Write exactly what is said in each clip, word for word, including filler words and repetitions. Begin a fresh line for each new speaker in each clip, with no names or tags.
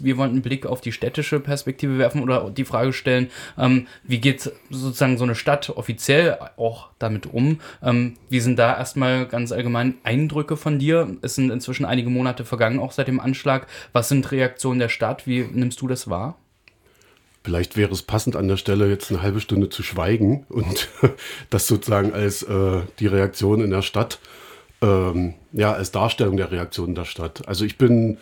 wir wollen einen Blick auf die städtische Perspektive werfen oder die Frage stellen, ähm, wie geht sozusagen so eine Stadt offiziell auch damit um? Ähm, wie sind da erstmal ganz allgemein Eindrücke von dir? Es sind inzwischen einige Monate vergangen, auch seit dem Anschlag. Was sind Reaktionen der Stadt? Wie nimmst du das wahr?
Vielleicht wäre es passend an der Stelle jetzt eine halbe Stunde zu schweigen und das sozusagen als äh, die Reaktion in der Stadt, ähm, ja, als Darstellung der Reaktion der Stadt. Also ich bin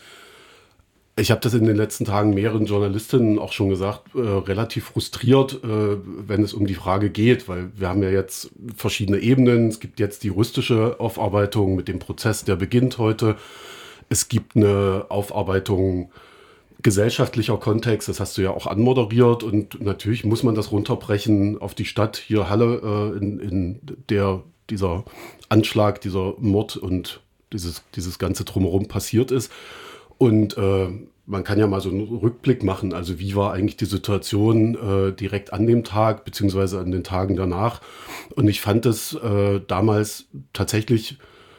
Ich habe das in den letzten Tagen mehreren Journalistinnen auch schon gesagt, äh, relativ frustriert, äh, wenn es um die Frage geht, weil wir haben ja jetzt verschiedene Ebenen. Es gibt jetzt die juristische Aufarbeitung mit dem Prozess, der beginnt heute. Es gibt eine Aufarbeitung gesellschaftlicher Kontext, das hast du ja auch anmoderiert, und natürlich muss man das runterbrechen auf die Stadt hier Halle, äh, in, in der dieser Anschlag, dieser Mord und dieses, dieses ganze Drumherum passiert ist. Und äh, man kann ja mal so einen Rückblick machen, also wie war eigentlich die Situation äh, direkt an dem Tag, beziehungsweise an den Tagen danach. Und ich fand es äh, damals tatsächlich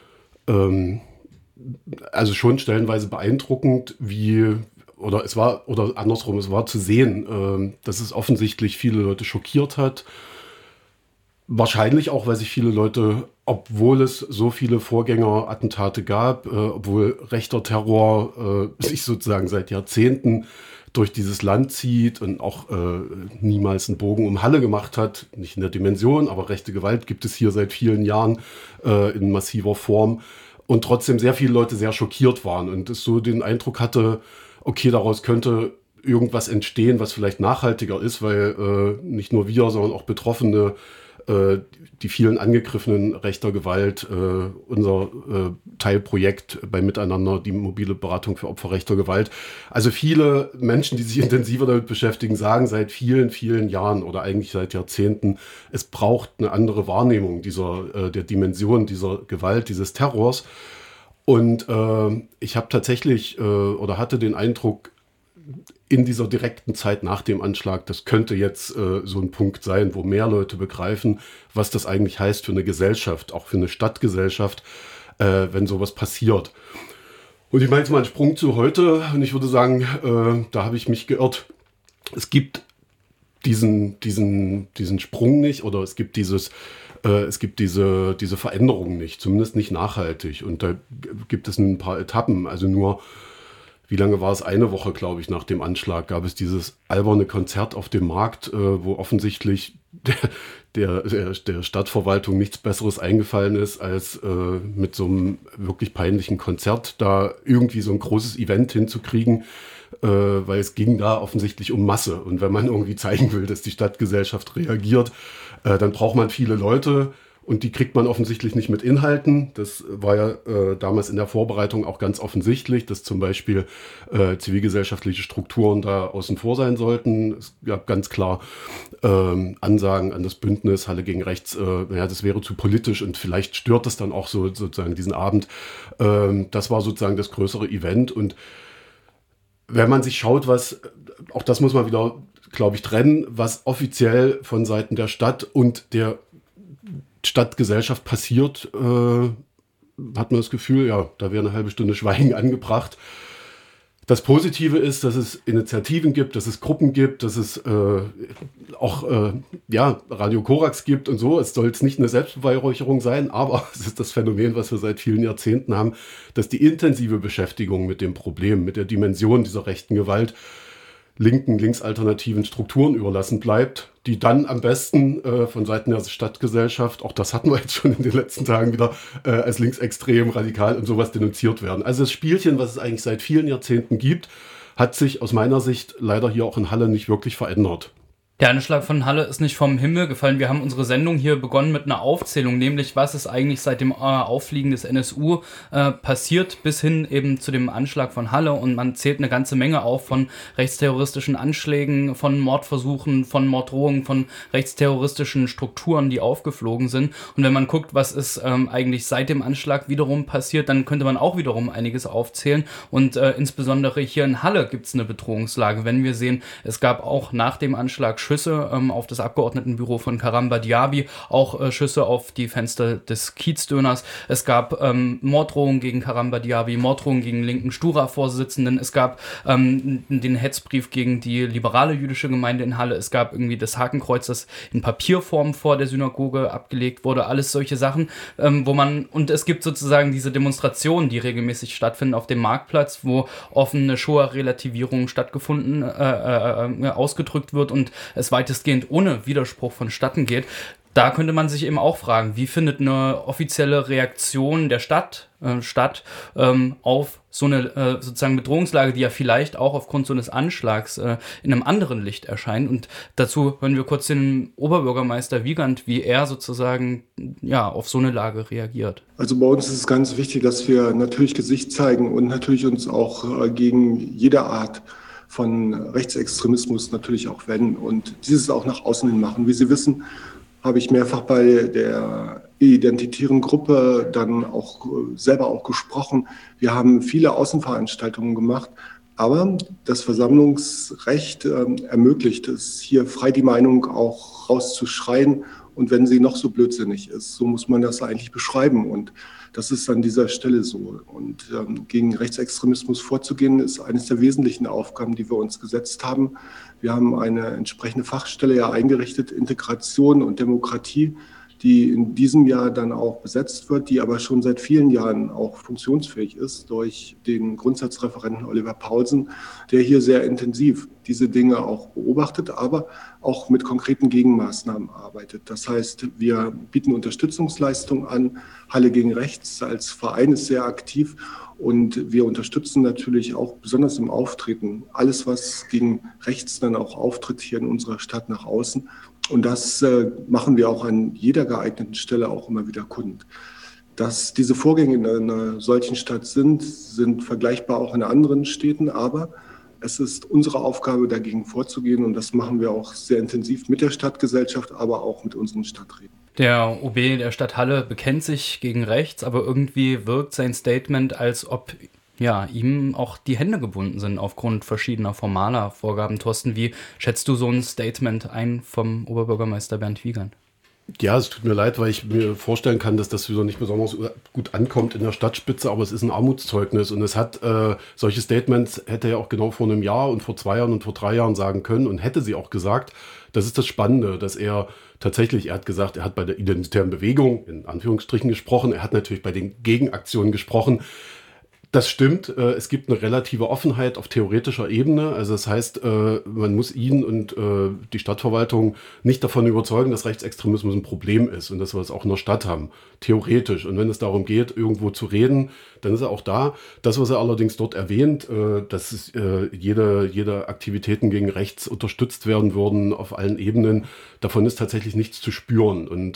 ähm, also schon stellenweise beeindruckend, wie, oder es war, oder andersrum, es war zu sehen, äh, dass es offensichtlich viele Leute schockiert hat. Wahrscheinlich auch, weil sich viele Leute, obwohl es so viele Vorgängerattentate gab, äh, obwohl rechter Terror äh, sich sozusagen seit Jahrzehnten durch dieses Land zieht und auch äh, niemals einen Bogen um Halle gemacht hat, nicht in der Dimension, aber rechte Gewalt gibt es hier seit vielen Jahren äh, in massiver Form, und trotzdem sehr viele Leute sehr schockiert waren und es so den Eindruck hatte, okay, daraus könnte irgendwas entstehen, was vielleicht nachhaltiger ist, weil äh, nicht nur wir, sondern auch Betroffene, die vielen Angegriffenen rechter Gewalt, äh, unser äh, Teilprojekt bei Miteinander, die mobile Beratung für Opfer rechter Gewalt. Also viele Menschen, die sich intensiver damit beschäftigen, sagen seit vielen, vielen Jahren oder eigentlich seit Jahrzehnten, es braucht eine andere Wahrnehmung dieser, äh, der Dimension dieser Gewalt, dieses Terrors. Und äh, ich habe tatsächlich äh, oder hatte den Eindruck, in dieser direkten Zeit nach dem Anschlag, das könnte jetzt äh, so ein Punkt sein, wo mehr Leute begreifen, was das eigentlich heißt für eine Gesellschaft, auch für eine Stadtgesellschaft, äh, wenn sowas passiert. Und ich mache jetzt mal einen Sprung zu heute und ich würde sagen, äh, da habe ich mich geirrt. Es gibt diesen, diesen, diesen Sprung nicht, oder es gibt dieses, äh, es gibt diese, diese Veränderung nicht, zumindest nicht nachhaltig. Und da gibt es ein paar Etappen, also nur, wie lange war es? Eine Woche, glaube ich, nach dem Anschlag gab es dieses alberne Konzert auf dem Markt, äh, wo offensichtlich der, der, der, der Stadtverwaltung nichts Besseres eingefallen ist, als äh, mit so einem wirklich peinlichen Konzert da irgendwie so ein großes Event hinzukriegen, äh, weil es ging da offensichtlich um Masse. Und wenn man irgendwie zeigen will, dass die Stadtgesellschaft reagiert, äh, dann braucht man viele Leute. Und die kriegt man offensichtlich nicht mit Inhalten. Das war ja äh, damals in der Vorbereitung auch ganz offensichtlich, dass zum Beispiel äh, zivilgesellschaftliche Strukturen da außen vor sein sollten. Es gab ganz klar ähm, Ansagen an das Bündnis Halle gegen Rechts, äh, naja, das wäre zu politisch und vielleicht stört das dann auch so sozusagen diesen Abend. Ähm, das war sozusagen das größere Event. Und wenn man sich schaut, was, auch das muss man wieder, glaube ich, trennen, was offiziell von Seiten der Stadt und der Stadtgesellschaft passiert, äh, hat man das Gefühl, ja, da wäre eine halbe Stunde Schweigen angebracht. Das Positive ist, dass es Initiativen gibt, dass es Gruppen gibt, dass es äh, auch äh, ja, Radio Korax gibt und so. Es soll jetzt nicht eine Selbstbeweihräucherung sein, aber es ist das Phänomen, was wir seit vielen Jahrzehnten haben, dass die intensive Beschäftigung mit dem Problem, mit der Dimension dieser rechten Gewalt linken, linksalternativen Strukturen überlassen bleibt, die dann am besten äh, von Seiten der Stadtgesellschaft, auch das hatten wir jetzt schon in den letzten Tagen wieder, äh, als linksextrem, radikal und sowas denunziert werden. Also das Spielchen, was es eigentlich seit vielen Jahrzehnten gibt, hat sich aus meiner Sicht leider hier auch in Halle nicht wirklich verändert.
Der Anschlag von Halle ist nicht vom Himmel gefallen. Wir haben unsere Sendung hier begonnen mit einer Aufzählung, nämlich was ist eigentlich seit dem äh, Auffliegen des N S U äh, passiert, bis hin eben zu dem Anschlag von Halle. Und man zählt eine ganze Menge auf von rechtsterroristischen Anschlägen, von Mordversuchen, von Morddrohungen, von rechtsterroristischen Strukturen, die aufgeflogen sind. Und wenn man guckt, was ist ähm, eigentlich seit dem Anschlag wiederum passiert, dann könnte man auch wiederum einiges aufzählen. Und äh, insbesondere hier in Halle gibt es eine Bedrohungslage. Wenn wir sehen, es gab auch nach dem Anschlag Schüsse ähm, auf das Abgeordnetenbüro von Karamba Diaby, auch äh, Schüsse auf die Fenster des Kiezdöners. Es gab ähm, Morddrohungen gegen Karamba Diaby, Morddrohungen gegen linken Stura-Vorsitzenden. Es gab ähm, den Hetzbrief gegen die liberale jüdische Gemeinde in Halle. Es gab irgendwie das Hakenkreuz, das in Papierform vor der Synagoge abgelegt wurde. Alles solche Sachen, ähm, wo man, und es gibt sozusagen diese Demonstrationen, die regelmäßig stattfinden auf dem Marktplatz, wo offene Shoah-Relativierung stattgefunden, äh, äh, ausgedrückt wird und es weitestgehend ohne Widerspruch vonstatten geht. Da könnte man sich eben auch fragen, wie findet eine offizielle Reaktion der Stadt äh, statt ähm, auf so eine äh, sozusagen Bedrohungslage, die ja vielleicht auch aufgrund so eines Anschlags äh, in einem anderen Licht erscheint. Und dazu hören wir kurz den Oberbürgermeister Wiegand, wie er sozusagen ja auf so eine Lage reagiert.
Also bei uns ist es ganz wichtig, dass wir natürlich Gesicht zeigen und natürlich uns auch äh, gegen jede Art von Rechtsextremismus natürlich auch wenden und dieses auch nach außen hin machen. Wie Sie wissen, habe ich mehrfach bei der identitären Gruppe dann auch selber auch gesprochen. Wir haben viele Außenveranstaltungen gemacht, aber das Versammlungsrecht äh, ermöglicht es, hier frei die Meinung auch rauszuschreien. Und wenn sie noch so blödsinnig ist, so muss man das eigentlich beschreiben. Und das ist an dieser Stelle so. Und ähm, gegen Rechtsextremismus vorzugehen, ist eines der wesentlichen Aufgaben, die wir uns gesetzt haben. Wir haben eine entsprechende Fachstelle ja eingerichtet, Integration und Demokratie, die in diesem Jahr dann auch besetzt wird, die aber schon seit vielen Jahren auch funktionsfähig ist durch den Grundsatzreferenten Oliver Paulsen, der hier sehr intensiv diese Dinge auch beobachtet, aber auch mit konkreten Gegenmaßnahmen arbeitet. Das heißt, wir bieten Unterstützungsleistungen an. Halle gegen Rechts als Verein ist sehr aktiv und wir unterstützen natürlich auch besonders im Auftreten alles, was gegen rechts dann auch auftritt hier in unserer Stadt nach außen. Und das äh, machen wir auch an jeder geeigneten Stelle auch immer wieder kund. Dass diese Vorgänge in einer solchen Stadt sind, sind vergleichbar auch in anderen Städten, aber es ist unsere Aufgabe, dagegen vorzugehen und das machen wir auch sehr intensiv mit der Stadtgesellschaft, aber auch mit unseren Stadträten.
Der O B der Stadt Halle bekennt sich gegen rechts, aber irgendwie wirkt sein Statement, als ob ja, ihm auch die Hände gebunden sind aufgrund verschiedener formaler Vorgaben. Thorsten, wie schätzt du so ein Statement ein vom Oberbürgermeister Bernd Wiegand?
Ja, es tut mir leid, weil ich mir vorstellen kann, dass das wieder nicht besonders gut ankommt in der Stadtspitze, aber es ist ein Armutszeugnis und es hat äh, solche Statements hätte er auch genau vor einem Jahr und vor zwei Jahren und vor drei Jahren sagen können und hätte sie auch gesagt. Das ist das Spannende, dass er tatsächlich, er hat gesagt, er hat bei der identitären Bewegung in Anführungsstrichen gesprochen, er hat natürlich bei den Gegenaktionen gesprochen. Das stimmt, es gibt eine relative Offenheit auf theoretischer Ebene. Also das heißt, man muss ihn und die Stadtverwaltung nicht davon überzeugen, dass Rechtsextremismus ein Problem ist und dass wir es auch in der Stadt haben, theoretisch. Und wenn es darum geht, irgendwo zu reden, dann ist er auch da. Das, was er allerdings dort erwähnt, dass es, jede, jede Aktivitäten gegen rechts unterstützt werden würden auf allen Ebenen, davon ist tatsächlich nichts zu spüren. Und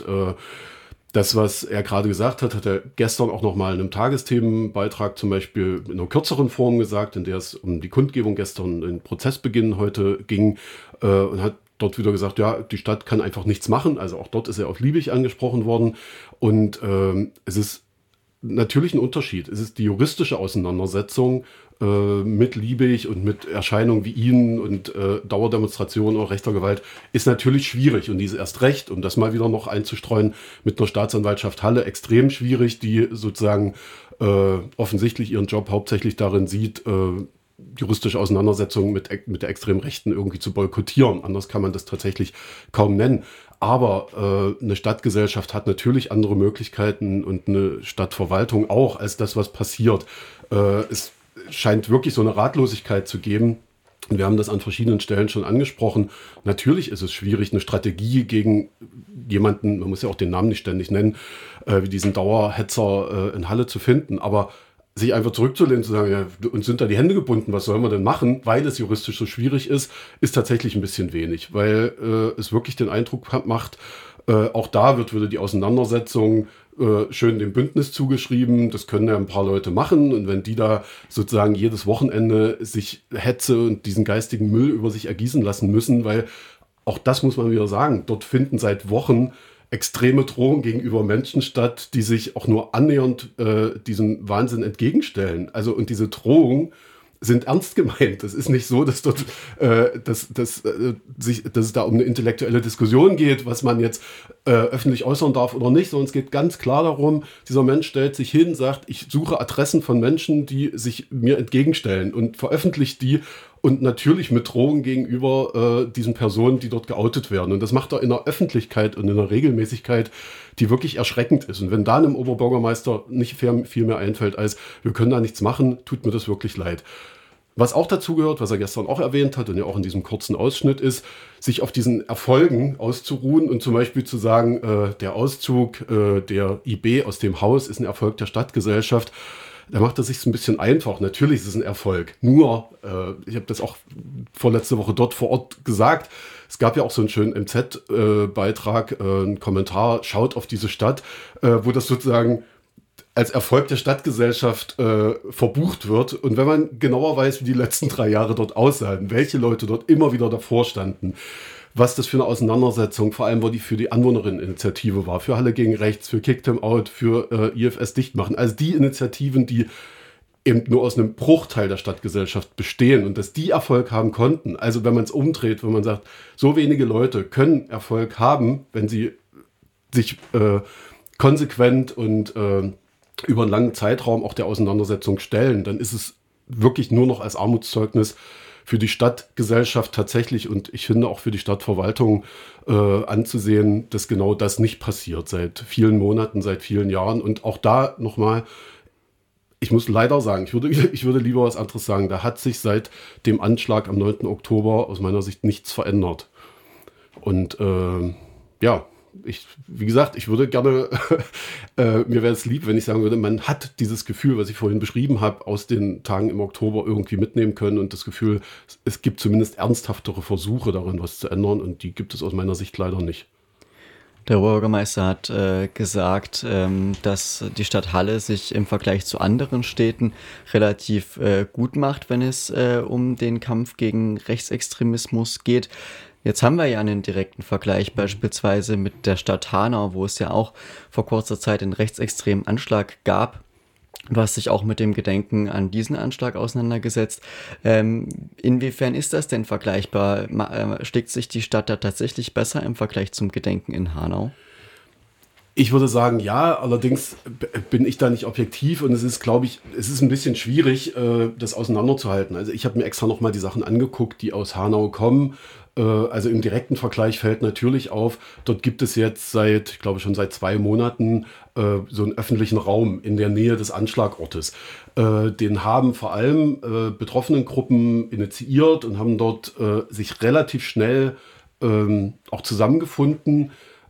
das, was er gerade gesagt hat, hat er gestern auch nochmal in einem Tagesthemenbeitrag zum Beispiel in einer kürzeren Form gesagt, in der es um die Kundgebung gestern, den Prozessbeginn heute ging, äh, und hat dort wieder gesagt, ja, die Stadt kann einfach nichts machen. Also auch dort ist er auf Liebig angesprochen worden. Und ähm, es ist natürlich ein Unterschied. Es ist die juristische Auseinandersetzung äh, mit Liebig und mit Erscheinungen wie Ihnen und äh, Dauerdemonstrationen oder rechter Gewalt ist natürlich schwierig. Und diese erst recht, um das mal wieder noch einzustreuen, mit einer Staatsanwaltschaft Halle extrem schwierig, die sozusagen äh, offensichtlich ihren Job hauptsächlich darin sieht, äh, juristische Auseinandersetzungen mit, mit der extremen Rechten irgendwie zu boykottieren. Anders kann man das tatsächlich kaum nennen. Aber äh, eine Stadtgesellschaft hat natürlich andere Möglichkeiten und eine Stadtverwaltung auch als das, was passiert. Äh, es scheint wirklich so eine Ratlosigkeit zu geben. Wir haben das an verschiedenen Stellen schon angesprochen. Natürlich ist es schwierig, eine Strategie gegen jemanden, man muss ja auch den Namen nicht ständig nennen, äh, wie diesen Dauerhetzer äh, in Halle zu finden. Aber sich einfach zurückzulehnen, zu sagen, ja, uns sind da die Hände gebunden, was sollen wir denn machen, weil es juristisch so schwierig ist, ist tatsächlich ein bisschen wenig, weil äh, es wirklich den Eindruck macht, äh, auch da wird wieder die Auseinandersetzung äh, schön dem Bündnis zugeschrieben, das können ja ein paar Leute machen und wenn die da sozusagen jedes Wochenende sich Hetze und diesen geistigen Müll über sich ergießen lassen müssen, weil auch das muss man wieder sagen, dort finden seit Wochen extreme Drohungen gegenüber Menschen statt, die sich auch nur annähernd äh, diesem Wahnsinn entgegenstellen. Also und diese Drohung sind ernst gemeint. Es ist nicht so, dass dort, äh, dass, dass, äh, sich, dass es da um eine intellektuelle Diskussion geht, was man jetzt äh, öffentlich äußern darf oder nicht, sondern es geht ganz klar darum, dieser Mensch stellt sich hin, sagt, ich suche Adressen von Menschen, die sich mir entgegenstellen und veröffentlicht die und natürlich mit Drohungen gegenüber äh, diesen Personen, die dort geoutet werden. Und das macht er in einer Öffentlichkeit und in einer Regelmäßigkeit, die wirklich erschreckend ist. Und wenn da einem Oberbürgermeister nicht viel mehr einfällt als, wir können da nichts machen, tut mir das wirklich leid. Was auch dazu gehört, was er gestern auch erwähnt hat und ja auch in diesem kurzen Ausschnitt ist, sich auf diesen Erfolgen auszuruhen und zum Beispiel zu sagen, äh, der Auszug äh, der I B aus dem Haus ist ein Erfolg der Stadtgesellschaft. Da macht er sich ein bisschen einfach. Natürlich ist es ein Erfolg. Nur, äh, ich habe das auch vorletzte Woche dort vor Ort gesagt, es gab ja auch so einen schönen M Z-Beitrag, äh, äh, einen Kommentar, schaut auf diese Stadt, äh, wo das sozusagen als Erfolg der Stadtgesellschaft äh, verbucht wird. Und wenn man genauer weiß, wie die letzten drei Jahre dort aussahen, welche Leute dort immer wieder davor standen, was das für eine Auseinandersetzung, vor allem, wo die für die Anwohnerinneninitiative war, für Halle gegen Rechts, für Kick Them Out, für äh, I F S dicht machen. Also die Initiativen, die eben nur aus einem Bruchteil der Stadtgesellschaft bestehen und dass die Erfolg haben konnten. Also wenn man es umdreht, wenn man sagt, so wenige Leute können Erfolg haben, wenn sie sich äh, konsequent und äh, über einen langen Zeitraum auch der Auseinandersetzung stellen, dann ist es wirklich nur noch als Armutszeugnis für die Stadtgesellschaft tatsächlich und ich finde auch für die Stadtverwaltung äh, anzusehen, dass genau das nicht passiert seit vielen Monaten, seit vielen Jahren. Und auch da nochmal, ich muss leider sagen, ich würde, ich würde lieber was anderes sagen, da hat sich seit dem Anschlag am neunten Oktober aus meiner Sicht nichts verändert. Und äh, ja, Ich, wie gesagt, ich würde gerne, äh, mir wäre es lieb, wenn ich sagen würde, man hat dieses Gefühl, was ich vorhin beschrieben habe, aus den Tagen im Oktober irgendwie mitnehmen können und das Gefühl, es gibt zumindest ernsthaftere Versuche darin, was zu ändern und die gibt es aus meiner Sicht leider nicht.
Der Bürgermeister hat äh, gesagt, ähm, dass die Stadt Halle sich im Vergleich zu anderen Städten relativ äh, gut macht, wenn es äh, um den Kampf gegen Rechtsextremismus geht. Jetzt haben wir ja einen direkten Vergleich beispielsweise mit der Stadt Hanau, wo es ja auch vor kurzer Zeit einen rechtsextremen Anschlag gab. Du hast dich auch mit dem Gedenken an diesen Anschlag auseinandergesetzt. Ähm, inwiefern ist das denn vergleichbar? Ma- äh, schlägt sich die Stadt da tatsächlich besser im Vergleich zum Gedenken in Hanau?
Ich würde sagen, ja, allerdings b- bin ich da nicht objektiv und es ist, glaube ich, es ist ein bisschen schwierig, äh, das auseinanderzuhalten. Also ich habe mir extra nochmal die Sachen angeguckt, die aus Hanau kommen. Äh, also im direkten Vergleich fällt natürlich auf, dort gibt es jetzt seit, ich glaube schon seit zwei Monaten, äh, so einen öffentlichen Raum in der Nähe des Anschlagortes. Äh, den haben vor allem äh, betroffenen Gruppen initiiert und haben dort äh, sich relativ schnell äh, auch zusammengefunden.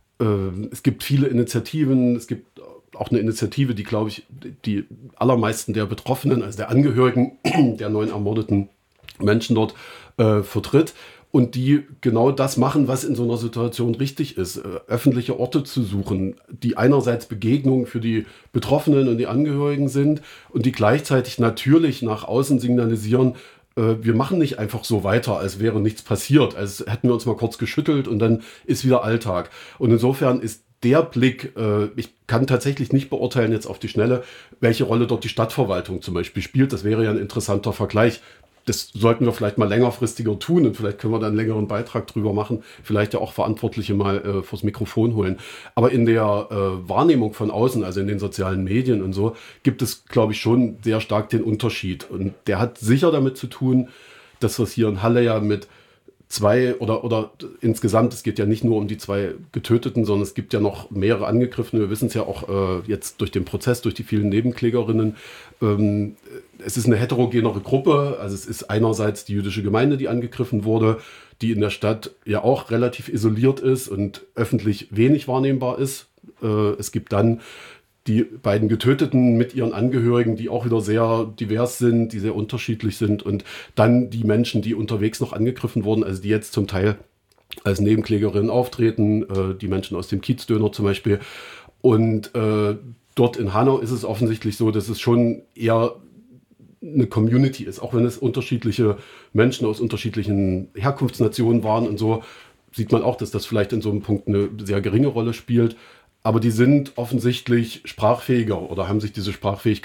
Es gibt viele Initiativen, es gibt auch eine Initiative, die, glaube ich, die allermeisten der Betroffenen, also der Angehörigen der neun ermordeten Menschen dort äh, vertritt und die genau das machen, was in so einer Situation richtig ist, äh, öffentliche Orte zu suchen, die einerseits Begegnungen für die Betroffenen und die Angehörigen sind und die gleichzeitig natürlich nach außen signalisieren, wir machen nicht einfach so weiter, als wäre nichts passiert, als hätten wir uns mal kurz geschüttelt und dann ist wieder Alltag. Und insofern ist der Blick, äh, ich kann tatsächlich nicht beurteilen jetzt auf die Schnelle, welche Rolle dort die Stadtverwaltung zum Beispiel spielt. Das wäre ja ein interessanter Vergleich. Das sollten wir vielleicht mal längerfristiger tun und vielleicht können wir da einen längeren Beitrag drüber machen, vielleicht ja auch Verantwortliche mal äh, vors Mikrofon holen. Aber in der äh, Wahrnehmung von außen, also in den sozialen Medien und so, gibt es, glaube ich, schon sehr stark den Unterschied. Und der hat sicher damit zu tun, dass wir es hier in Halle ja mit zwei oder, oder insgesamt, es geht ja nicht nur um die zwei Getöteten, sondern es gibt ja noch mehrere Angegriffene. Wir wissen es ja auch äh, jetzt durch den Prozess, durch die vielen Nebenklägerinnen. Ähm, es ist eine heterogenere Gruppe. Also es ist einerseits die jüdische Gemeinde, die angegriffen wurde, die in der Stadt ja auch relativ isoliert ist und öffentlich wenig wahrnehmbar ist. Äh, es gibt dann die beiden Getöteten mit ihren Angehörigen, die auch wieder sehr divers sind, die sehr unterschiedlich sind. Und dann die Menschen, die unterwegs noch angegriffen wurden, also die jetzt zum Teil als Nebenklägerinnen auftreten, äh, die Menschen aus dem Kiezdöner zum Beispiel. Und äh, dort in Hanau ist es offensichtlich so, dass es schon eher eine Community ist, auch wenn es unterschiedliche Menschen aus unterschiedlichen Herkunftsnationen waren und so, sieht man auch, dass das vielleicht in so einem Punkt eine sehr geringe Rolle spielt. Aber die sind offensichtlich sprachfähiger oder haben sich diese Sprachfähigkeit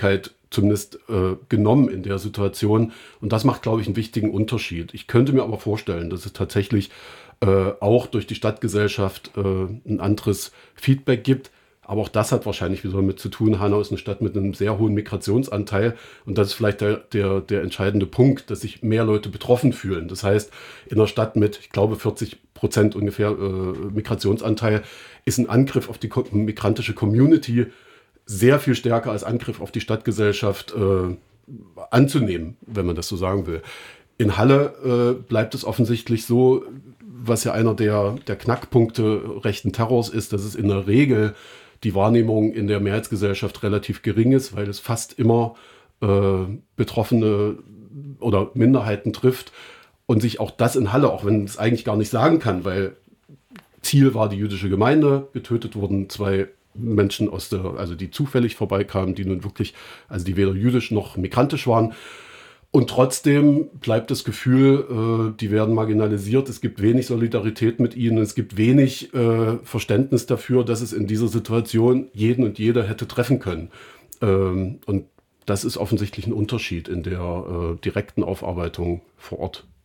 zumindest äh, genommen in der Situation. Und das macht, glaube ich, einen wichtigen Unterschied. Ich könnte mir aber vorstellen, dass es tatsächlich äh, auch durch die Stadtgesellschaft äh, ein anderes Feedback gibt. Aber auch das hat wahrscheinlich wieder damit zu tun. Hanau ist eine Stadt mit einem sehr hohen Migrationsanteil. Und das ist vielleicht der, der, der entscheidende Punkt, dass sich mehr Leute betroffen fühlen. Das heißt, in einer Stadt mit, ich glaube, vierzig Prozent ungefähr äh, Migrationsanteil ist ein Angriff auf die ko- migrantische Community sehr viel stärker als Angriff auf die Stadtgesellschaft äh, anzunehmen, wenn man das so sagen will. In Halle äh, bleibt es offensichtlich so, was ja einer der, der Knackpunkte rechten Terrors ist, dass es in der Regel die Wahrnehmung in der Mehrheitsgesellschaft relativ gering ist, weil es fast immer äh, Betroffene oder Minderheiten trifft und sich auch das in Halle, auch wenn es eigentlich gar nicht sagen kann, weil Ziel war die jüdische Gemeinde, getötet wurden zwei Menschen aus der, also die zufällig vorbeikamen, die nun wirklich, also die weder jüdisch noch migrantisch waren. Und trotzdem bleibt das Gefühl, äh, die werden marginalisiert, es gibt wenig Solidarität mit ihnen, es gibt wenig äh, Verständnis dafür, dass es in dieser Situation jeden und jede hätte treffen können. Ähm, und das ist offensichtlich ein Unterschied in der äh, direkten Aufarbeitung vor Ort.